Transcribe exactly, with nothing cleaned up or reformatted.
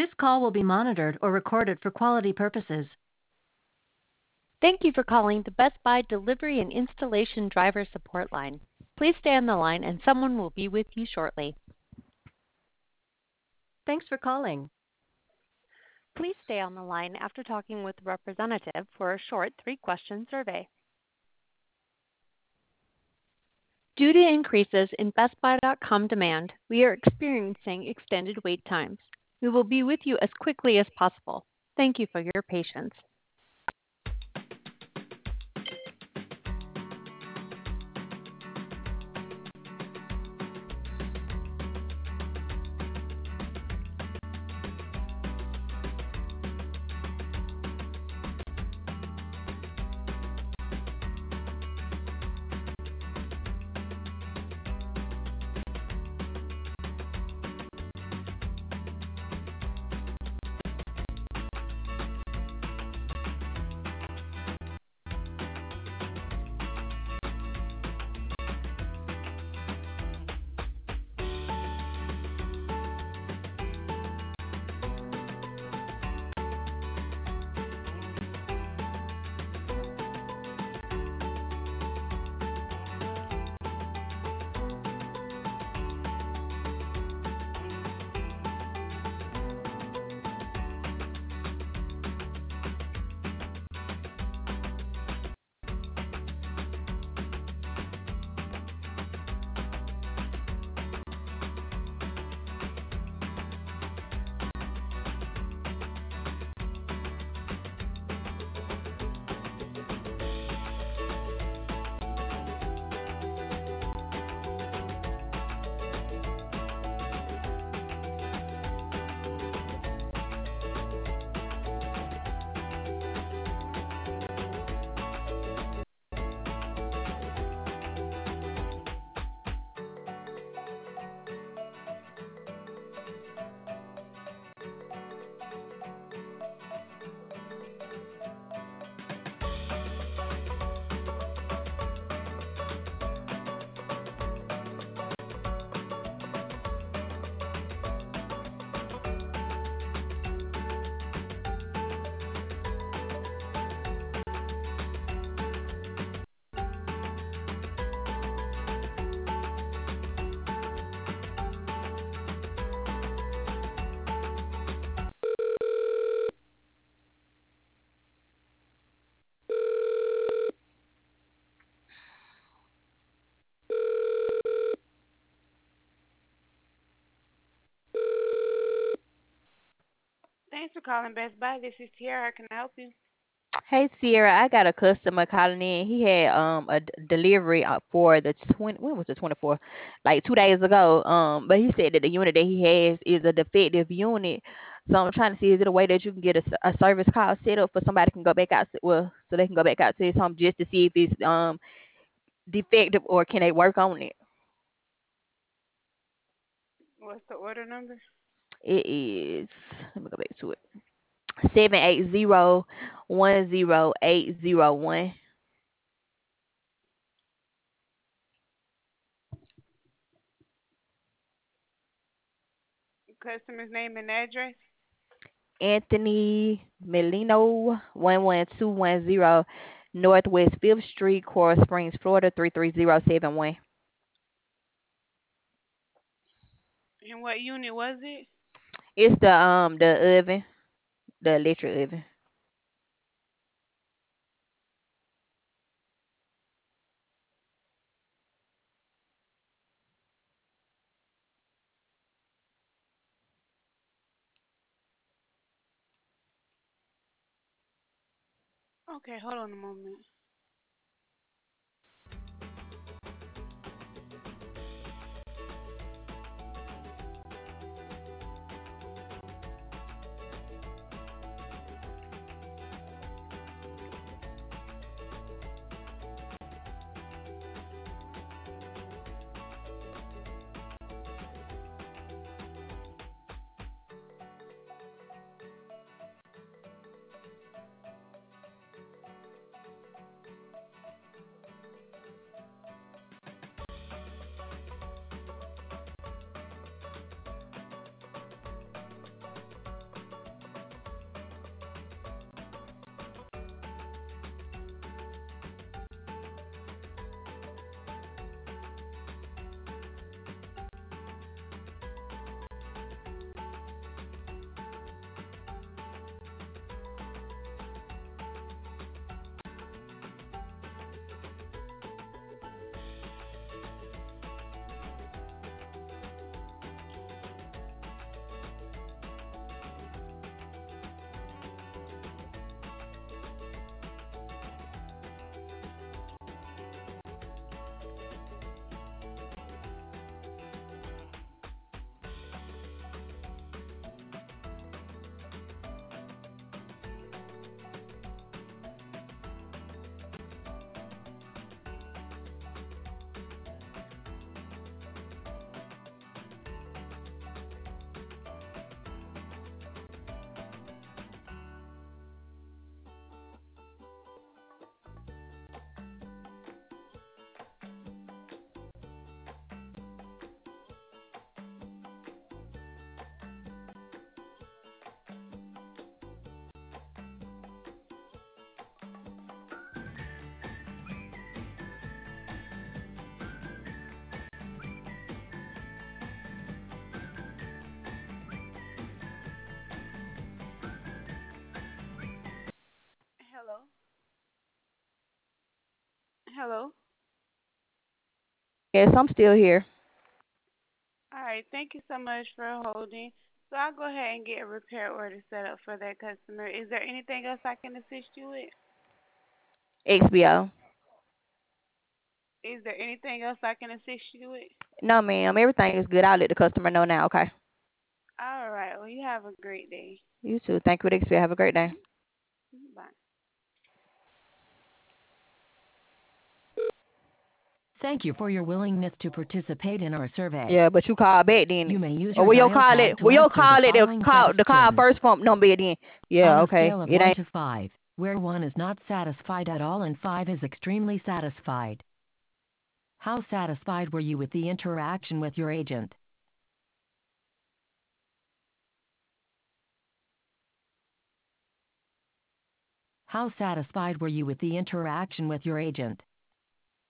This call will be monitored or recorded for quality purposes. Thank you for calling the Best Buy Delivery and Installation Driver Support Line. Please stay on the line and someone will be with you shortly. Thanks for calling. Please stay on the line after talking with a representative for a short three-question survey. Due to increases in Best Buy dot com demand, we are experiencing extended wait times. We will be with you as quickly as possible. Thank you for your patience. Thanks for calling Best Buy. This is Tiara. Can I help you? Hey Sierra, I got a customer calling in. He had um a d- delivery uh, for the twenty. When was the twenty fourth? Like two days ago. Um, but he said that the unit that he has is a defective unit. So I'm trying to see, is it a way that you can get a, s- a service call set up for somebody can go back out to, well, so they can go back out to his home just to see if it's um defective or can they work on it. What's the order number? It is. Let me go back to it. Seven eight zero one zero eight zero one. Customer's name and address? Anthony Melino, one one two one zero Northwest Fifth Street, Coral Springs, Florida, three three zero seven one. And what unit was it? It's the um the oven, the electric oven. Okay, hold on a moment. Hello. Yes, I'm still here. All right. Thank you so much for holding. So I'll go ahead and get a repair order set up for that customer. Is there anything else I can assist you with? X B O. Is there anything else I can assist you with? No, ma'am. Everything is good. I'll let the customer know now, okay? All right. Well, you have a great day. You too. Thank you with X B O. Have a great day. Mhm. Bye. Thank you for your willingness to participate in our survey. Yeah, but you call back then. You may use Or your will your dial call pad it? to Will your answer the call it? The following call the call questions. first phone number then. Yeah, On a okay. scale of It one ain't. to five, where one is not satisfied at all and five is extremely satisfied, how satisfied were you with the interaction with your agent? How satisfied were you with the interaction with your agent?